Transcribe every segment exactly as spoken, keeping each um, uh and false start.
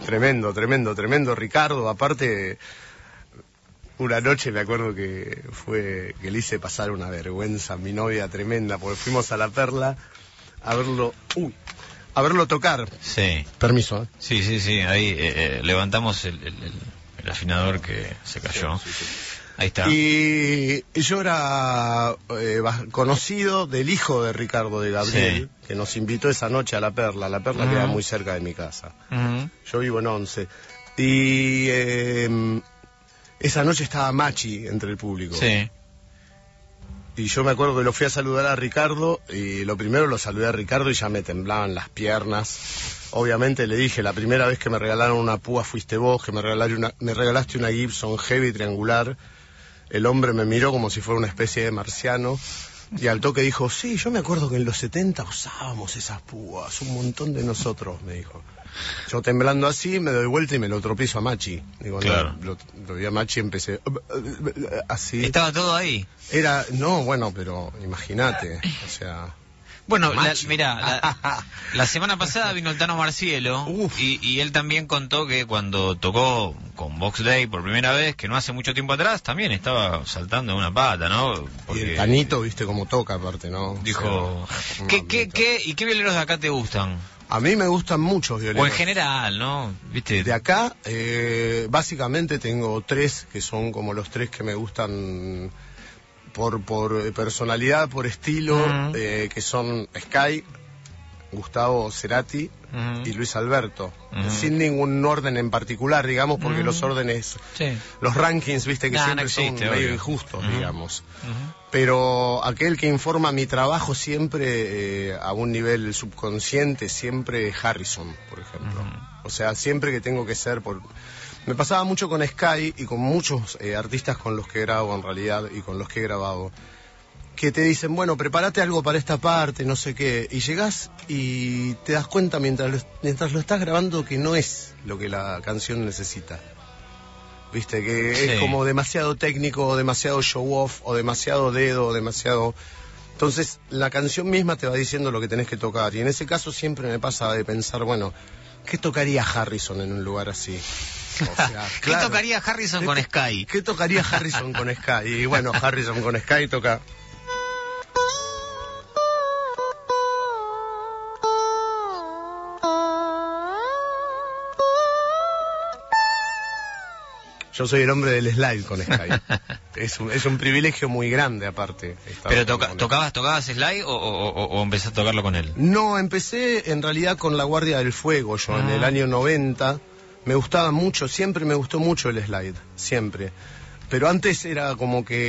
Tremendo, tremendo, tremendo, Ricardo. Aparte, una noche me acuerdo que fue que le hice pasar una vergüenza a mi novia tremenda, porque fuimos a La Perla a verlo, uy, a verlo tocar. Sí. Permiso, ¿eh? Sí, sí, sí, ahí eh, eh, levantamos el, el, el, el afinador que se cayó. Sí, sí, sí. Ahí está. Y yo era eh, conocido del hijo de Ricardo, de Gabriel, sí, que nos invitó esa noche a La Perla. La Perla uh-huh. queda muy cerca de mi casa. Uh-huh. Yo vivo en Once. Y eh, esa noche estaba Machi entre el público. Sí. Y yo me acuerdo que lo fui a saludar a Ricardo, y lo primero lo saludé a Ricardo y ya me temblaban las piernas. Obviamente le dije, la primera vez que me regalaron una púa fuiste vos, que me regalaste una, me regalaste una Gibson Heavy triangular. El hombre me miró como si fuera una especie de marciano, y al toque dijo, sí, yo me acuerdo que en los setenta usábamos esas púas, un montón de nosotros, me dijo. Yo temblando así, me doy vuelta y me lo tropiezo a Machi. Digo, claro. no, lo, lo vi a Machi y empecé así. ¿Estaba todo ahí? Era, no, bueno, pero imagínate, o sea... Bueno, la, mira, la, la semana pasada vino el Tano Marcielo y, y él también contó que cuando tocó con Vox Day por primera vez, que no hace mucho tiempo atrás, también estaba saltando de una pata, ¿no? Porque y el Tanito, viste cómo toca aparte, ¿no? Dijo, o sea, ¿qué, qué, qué, ¿y qué violineros de acá te gustan? A mí me gustan muchos violineros. O en general, ¿no? ¿Viste? De acá, eh, básicamente tengo tres, que son como los tres que me gustan... Por, por personalidad, por estilo, uh-huh. eh, que son Sky, Gustavo Cerati uh-huh. y Luis Alberto, uh-huh. sin ningún orden en particular, digamos, porque uh-huh. los órdenes, sí. los rankings, viste, que nah, siempre no existe, son medio obvio. injustos, uh-huh. digamos. Uh-huh. Pero aquel que informa mi trabajo siempre eh, a un nivel subconsciente, siempre Harrison, por ejemplo. Uh-huh. O sea, siempre que tengo que ser por... Me pasaba mucho con Sky y con muchos eh, artistas con los que grabo en realidad y con los que he grabado, que te dicen, bueno, prepárate algo para esta parte, no sé qué, y llegás y te das cuenta mientras lo, mientras lo estás grabando que no es lo que la canción necesita. Viste, que sí. es como demasiado técnico, o demasiado show off, o demasiado dedo, o demasiado... Entonces la canción misma te va diciendo lo que tenés que tocar, y en ese caso siempre me pasa de pensar, bueno, ¿qué tocaría Harrison en un lugar así? O sea, ¿qué claro, tocaría Harrison ¿qué, con Sky? ¿Qué tocaría Harrison con Sky? Y bueno, Harrison con Sky toca... Yo soy el hombre del slide con Sky. Es un, es un privilegio muy grande, aparte. ¿Pero toca, tocabas tocabas slide o, o, o, o empezaste a tocarlo con él? No, empecé en realidad con La Guardia del Fuego, yo ah. en el año noventa. Me gustaba mucho, siempre me gustó mucho el slide, siempre. Pero antes era como que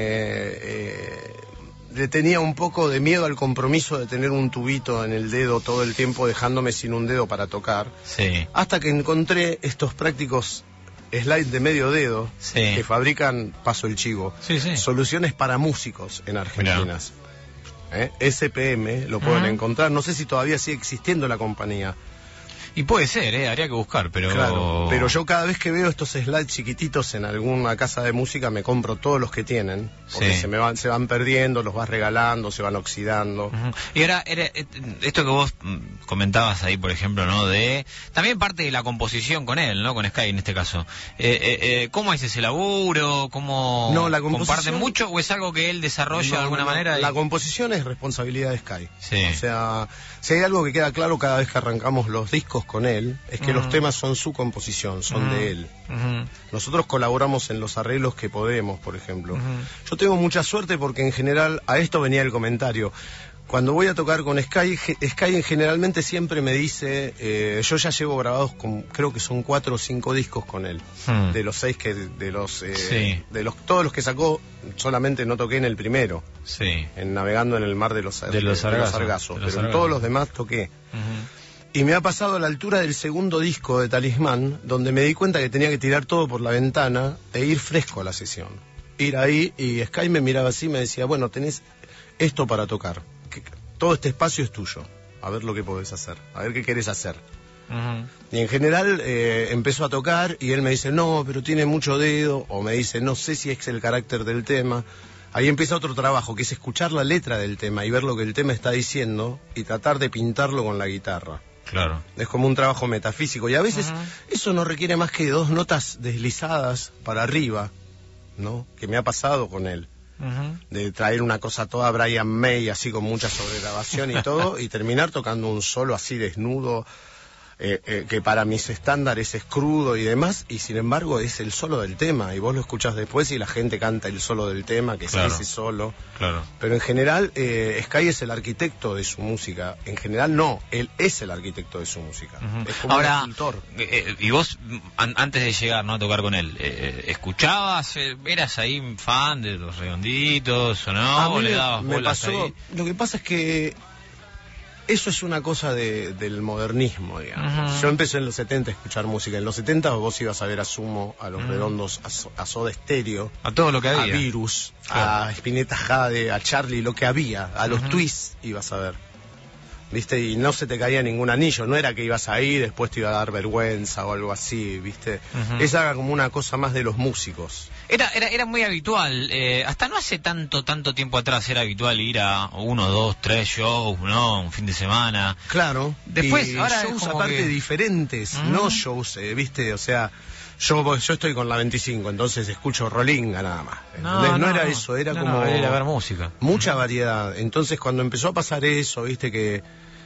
eh, le tenía un poco de miedo al compromiso de tener un tubito en el dedo todo el tiempo, dejándome sin un dedo para tocar. Sí. Hasta que encontré estos prácticos slides de medio dedo sí. que fabrican, paso el chivo, sí, sí. soluciones para músicos en Argentina. ¿Eh? S P M, lo pueden uh-huh. encontrar, no sé si todavía sigue existiendo la compañía. Y puede ser, ¿eh? Habría que buscar, pero... Claro, pero yo cada vez que veo estos slides chiquititos en alguna casa de música me compro todos los que tienen, porque sí. se me van, se van perdiendo, los vas regalando, se van oxidando. Uh-huh. Y ahora, era, esto que vos comentabas ahí, por ejemplo, ¿no? De también parte de la composición con él, ¿no? Con Sky en este caso. Eh, eh, eh, ¿Cómo es ese laburo? ¿Cómo no, la composición... comparten mucho o es algo que él desarrolla no, de alguna no, manera? La y... composición es responsabilidad de Sky. Sí. O sea, si hay algo que queda claro cada vez que arrancamos los discos con él, es que uh-huh. los temas son su composición, son uh-huh. de él. Uh-huh. Nosotros colaboramos en los arreglos que podemos, por ejemplo. Uh-huh. Yo tengo mucha suerte porque en general, a esto venía el comentario, cuando voy a tocar con Sky, Sky generalmente siempre me dice, eh, yo ya llevo grabados con, creo que son cuatro o cinco discos con él, uh-huh. de los seis que, de los, eh, sí. de los, todos los que sacó, solamente no toqué en el primero, sí. en Navegando en el Mar de los, de los Sargazos, pero en todos los demás toqué. Uh-huh. Y me ha pasado a la altura del segundo disco de Talismán, donde me di cuenta que tenía que tirar todo por la ventana e ir fresco a la sesión. Ir ahí, y Sky me miraba así y me decía, bueno, tenés esto para tocar. Que todo este espacio es tuyo. A ver lo que podés hacer, a ver qué querés hacer. Uh-huh. Y en general eh, empezó a tocar y él me dice, no, pero tiene mucho dedo, o me dice, no sé si es el carácter del tema. Ahí empieza otro trabajo, que es escuchar la letra del tema y ver lo que el tema está diciendo y tratar de pintarlo con la guitarra. Claro. Es como un trabajo metafísico. Y a veces uh-huh. eso no requiere más que dos notas deslizadas para arriba, ¿no? Que me ha pasado con él. Uh-huh. De traer una cosa toda Brian May, así con mucha sobregrabación y todo, y terminar tocando un solo así desnudo, eh, eh, que para mis estándares es crudo y demás, y sin embargo es el solo del tema, y vos lo escuchás después y la gente canta el solo del tema, que claro. es ese solo. Claro. Pero en general, eh, Sky es el arquitecto de su música. En general no, él es el arquitecto de su música. Uh-huh. Es como Ahora, un escultor. Eh, y vos, an- antes de llegar, ¿no?, a tocar con él, eh, ¿escuchabas, eh, eras ahí fan de Los Redonditos o no? A mí ¿O le me, dabas me bolas pasó, ahí? lo que pasa es que eso es una cosa de, del modernismo, digamos. Uh-huh. Yo empecé en los setenta a escuchar música. En los setenta vos ibas a ver a Sumo, a Los uh-huh. Redondos, a, a Soda Stereo, a todo lo que había, a Virus, claro. a Spinetta Jade, a Charlie, lo que había, a los uh-huh. Twists ibas a ver. ¿Viste? Y no se te caía ningún anillo, no era que ibas a ir, después te iba a dar vergüenza o algo así, ¿viste? Uh-huh. Esa era como una cosa más de los músicos. Era, era, era muy habitual, eh, hasta no hace tanto, tanto tiempo atrás era habitual ir a uno, dos, tres shows, ¿no? Un fin de semana. Claro. Después, y ahora shows es como aparte que... diferentes, uh-huh. no shows, eh, ¿viste? O sea, yo yo estoy con la veinticinco, entonces escucho Rolinga nada más. No, no, no era eso, era no, como... No, era ver música. Mucha uh-huh. variedad. Entonces cuando empezó a pasar eso, ¿viste? Que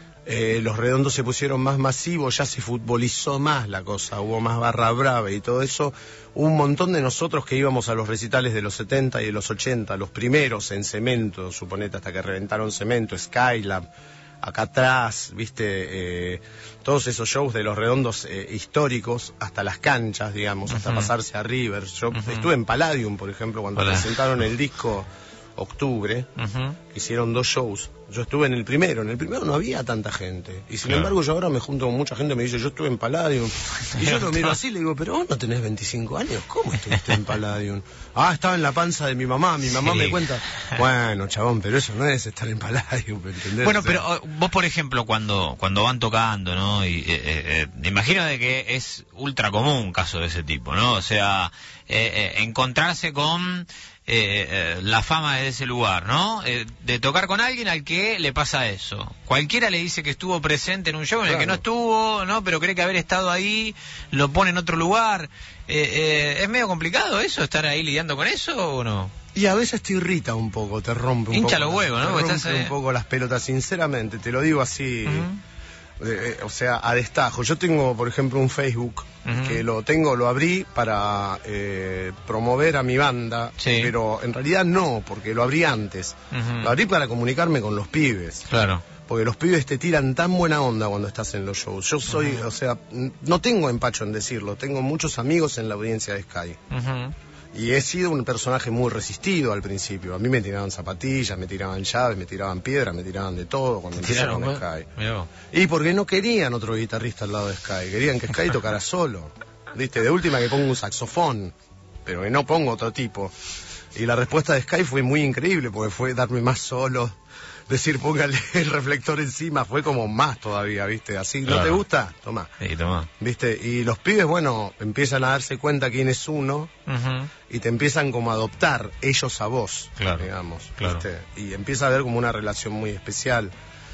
eh, los Redondos se pusieron más masivos, ya se futbolizó más la cosa, hubo más barra brava y todo eso. Un montón de nosotros que íbamos a los recitales de los setenta y de los ochenta, los primeros en Cemento, suponete, hasta que reventaron Cemento, Skylab, acá atrás, viste, eh, todos esos shows de los Redondos eh, históricos, hasta las canchas, digamos, uh-huh. hasta pasarse a River. Yo uh-huh. estuve en Palladium, por ejemplo, cuando Hola. presentaron el disco Octubre, uh-huh. hicieron dos shows. Yo estuve en el primero, en el primero no había tanta gente. Y sin claro. embargo yo ahora me junto con mucha gente, me dice, yo estuve en Palladium. Y yo lo miro así y le digo, pero vos no tenés veinticinco años, ¿cómo estuviste en Palladium? Ah, estaba en la panza de mi mamá, mi mamá sí. me cuenta. Bueno, chabón, pero eso no es estar en Palladium, ¿entendés? Bueno, o sea, pero vos, por ejemplo, cuando cuando van tocando, ¿no? Y eh, eh, me imagino de que es ultra común un caso de ese tipo, ¿no? O sea, eh, eh, encontrarse con... Eh, eh, la fama de ese lugar, ¿no? Eh, de tocar con alguien al que le pasa eso. Cualquiera le dice que estuvo presente en un show en claro. el que no estuvo, ¿no? Pero cree que haber estado ahí lo pone en otro lugar. Eh, eh, ¿Es medio complicado eso, estar ahí lidiando con eso o no? Y a veces te irrita un poco, te rompe un Hincha poco. los huevos, ¿no? Te rompe estás, un poco las pelotas, sinceramente, te lo digo así... Uh-huh. Eh, o sea, a destajo. Yo tengo, por ejemplo, un Facebook uh-huh. que lo tengo, lo abrí para eh, promover a mi banda, sí. pero en realidad no, porque lo abrí antes. Uh-huh. Lo abrí para comunicarme con los pibes. Claro. Porque los pibes te tiran tan buena onda cuando estás en los shows. Yo soy, uh-huh. o sea, no tengo empacho en decirlo, tengo muchos amigos en la audiencia de Sky. Uh-huh. Y he sido un personaje muy resistido al principio. A mí me tiraban zapatillas, me tiraban llaves, me tiraban piedras, me tiraban de todo cuando empezaron con Sky. Mirá. Y porque no querían otro guitarrista al lado de Sky, querían que Sky tocara solo. ¿Viste? De última que pongo un saxofón, pero que no pongo otro tipo. Y la respuesta de Sky fue muy increíble, porque fue darme más solo. Decir, póngale el reflector encima, fue como más todavía, ¿viste? Así, ¿no claro. te gusta? Tomá. Sí, tomá. ¿Viste? Y los pibes, bueno, empiezan a darse cuenta quién es uno uh-huh. y te empiezan como a adoptar ellos a vos, claro. digamos. Claro. ¿Viste? Y empieza a haber como una relación muy especial.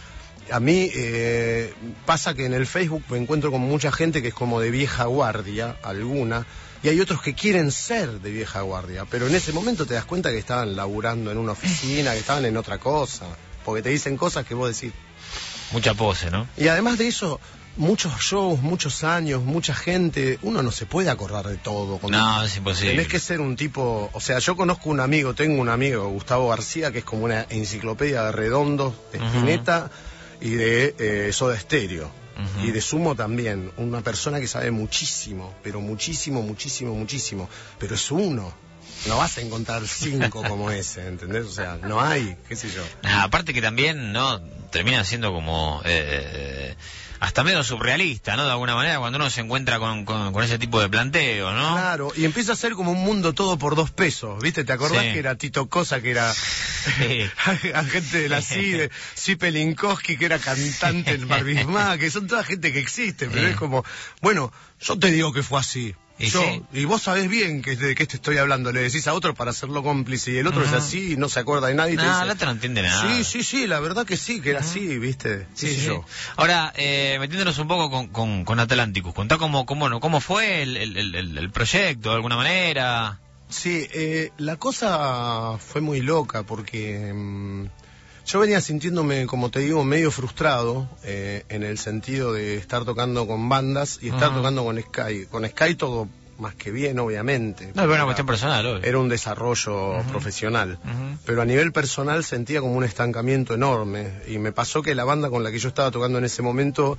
A mí eh, pasa que en el Facebook me encuentro con mucha gente que es como de vieja guardia, alguna, y hay otros que quieren ser de vieja guardia, pero en ese momento te das cuenta que estaban laburando en una oficina, que estaban en otra cosa. Porque te dicen cosas que vos decís. Mucha pose, ¿no? Y además de eso, muchos shows, muchos años, mucha gente, uno no se puede acordar de todo. No, es imposible. Tenés que ser un tipo, o sea, yo conozco un amigo, tengo un amigo, Gustavo García, que es como una enciclopedia de Redondos, de Spinetta uh-huh. y de eh, Soda Stereo. Uh-huh. Y de Sumo también, una persona que sabe muchísimo, pero muchísimo, muchísimo, muchísimo, pero es uno. No vas a encontrar cinco como ese, ¿entendés? O sea, no hay, qué sé yo. Ah, aparte que también, ¿no? Termina siendo como... Eh, hasta medio surrealista, ¿no? De alguna manera, cuando uno se encuentra con, con, con ese tipo de planteo, ¿no? Claro, y empieza a ser como un mundo todo por dos pesos, ¿viste? ¿Te acordás sí. que era Tito Cosa, que era sí. agente de la C I D, Zipe Linkowski, que era cantante en Barbismá, que son toda gente que existe, pero sí. es como, bueno, yo te digo que fue así. ¿Y, yo, sí? y vos sabés bien que, de qué te estoy hablando, le decís a otro para hacerlo cómplice y el otro uh-huh. es así y no se acuerda de nadie. No, te dice, el otro no entiende nada. Sí, sí, sí, la verdad que sí, que era uh-huh. así, ¿viste? Sí, sí, sí. Yo. Ahora, eh, metiéndonos un poco con, con, con Atlanticus, contá cómo, cómo, cómo fue el, el, el, el proyecto, de alguna manera. Sí, eh, la cosa fue muy loca porque... Mmm, yo venía sintiéndome, como te digo, medio frustrado eh, en el sentido de estar tocando con bandas y estar uh-huh. tocando con Sky. Con Sky todo más que bien, obviamente. No, era una cuestión personal, obvio. Era un desarrollo uh-huh. profesional. Uh-huh. Pero a nivel personal sentía como un estancamiento enorme. Y me pasó que la banda con la que yo estaba tocando en ese momento,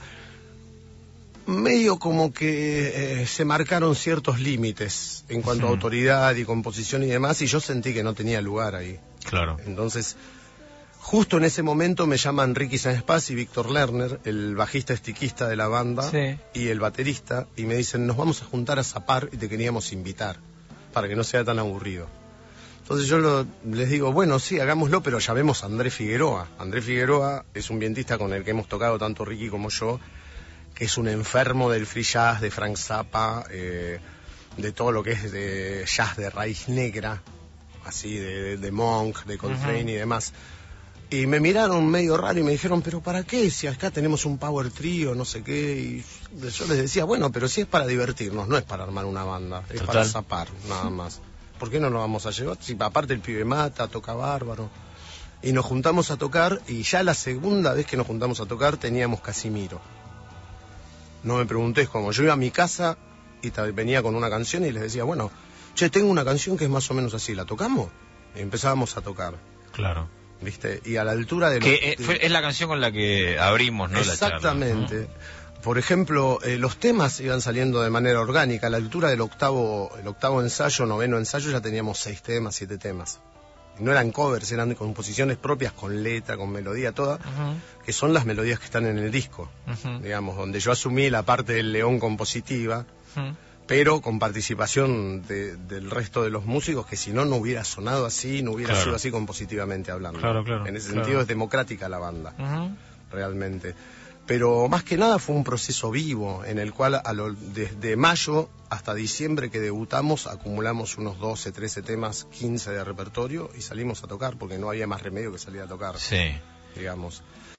medio como que eh, se marcaron ciertos límites en cuanto uh-huh. a autoridad y composición y demás, y yo sentí que no tenía lugar ahí. Claro. Entonces... Justo en ese momento me llaman Ricky Sanspaz y Víctor Lerner, el bajista estiquista de la banda, sí. y el baterista, y me dicen, nos vamos a juntar a zapar y te queríamos invitar, para que no sea tan aburrido. Entonces yo lo, les digo, bueno, sí, hagámoslo, pero llamemos a Andrés Figueroa. Andrés Figueroa es un vientista con el que hemos tocado tanto Ricky como yo, que es un enfermo del free jazz, de Frank Zappa, eh, de todo lo que es de jazz de raíz negra, así, de, de Monk, de Coltrane uh-huh. y demás. Y me miraron medio raro y me dijeron, ¿pero para qué? Si acá tenemos un power trio, no sé qué. Y yo les decía, bueno, pero si es para divertirnos, no es para armar una banda, es Total. para zapar, nada más. ¿Por qué no lo vamos a llevar? Si aparte el pibe mata, toca bárbaro. Y nos juntamos a tocar, y ya la segunda vez que nos juntamos a tocar teníamos Casimiro. No me preguntés cómo. Yo iba a mi casa y venía con una canción y les decía, bueno, che, tengo una canción que es más o menos así, ¿la tocamos? Y empezábamos a tocar. Claro. ¿Viste? Y a la altura de... Los, que eh, fue, es la canción con la que abrimos, ¿no? Exactamente. La charla, ¿no? Por ejemplo, eh, los temas iban saliendo de manera orgánica. A la altura del octavo, el octavo ensayo, noveno ensayo, ya teníamos seis temas, siete temas. Y no eran covers, eran composiciones propias con letra, con melodía, toda, uh-huh. que son las melodías que están en el disco, uh-huh. digamos, donde yo asumí la parte del león compositiva, uh-huh. pero con participación de, del resto de los músicos, que si no, no hubiera sonado así, no hubiera claro. sido así compositivamente hablando. Claro, claro, en ese claro. sentido es democrática la banda, uh-huh. realmente. Pero más que nada fue un proceso vivo, en el cual a lo, desde mayo hasta diciembre que debutamos, acumulamos unos doce, trece temas, quince de repertorio, y salimos a tocar, porque no había más remedio que salir a tocar, sí. digamos.